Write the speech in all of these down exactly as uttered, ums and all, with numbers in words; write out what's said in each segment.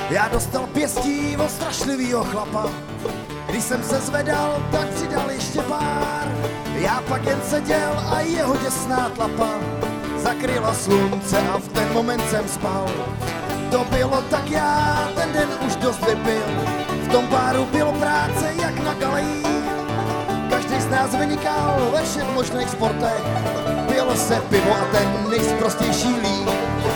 Já dostal pěstí od strašlivýho chlapa. Když jsem se zvedal, tak přidal ještě pár. Já pak jen seděl a jeho děsná tlapa zakryla slunce a v ten moment jsem spal. To bylo tak, já ten den už dost vypil. V tom páru bylo práce jak na galejích. Každý z nás vynikal ve všech možných sportech. Pilo se pivo a ten nejsprostější líh.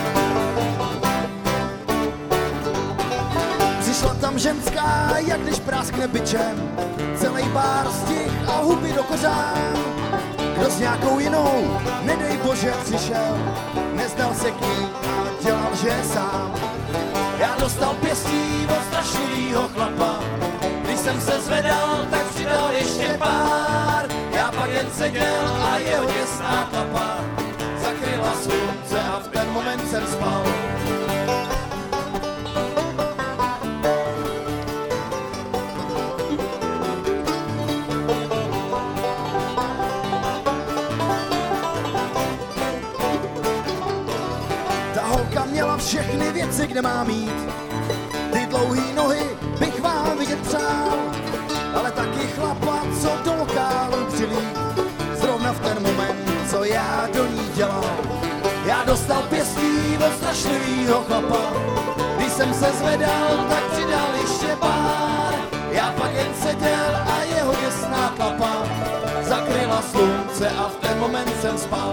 Přišla tam ženská, jak když práskne bičem. Celý bár stih a huby do kořán. Kdo s nějakou jinou, nedej bože, přišel. Neznal se k ní a dělal, že je sám. Já dostal pěstí od strašlivýho chlapa. Když jsem se zvedal, tak přidal ještě pár. Já pak jen seděl a jeho děsná tlapa zakryla slunce a v ten moment jsem spal. Ta holka měla všechny věci, kde má mít. Ty dlouhý nohy bych vám vidět přál, ale taky chlapa, co do lokálu přilít. Zrovna v ten moment, co já do ní dělal. Já dostal pěstí od strašlivýho chlapa. Když jsem se zvedal, tak přidal ještě pár. Já pak jen seděl a jeho děsná tlapa zakryla slunce a v ten moment jsem spal.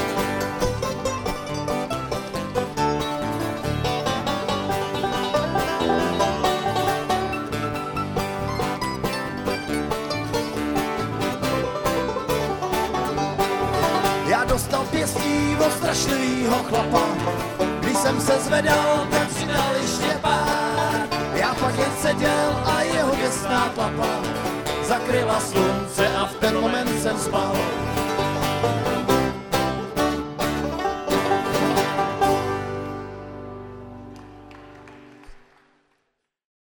Já dostal pěstí od strašlivýho chlapa. Když jsem se zvedal, tak přidal ještě pár. Já pak jen seděl a jeho děsná tlapa zakryla slunce a v ten moment jsem spal.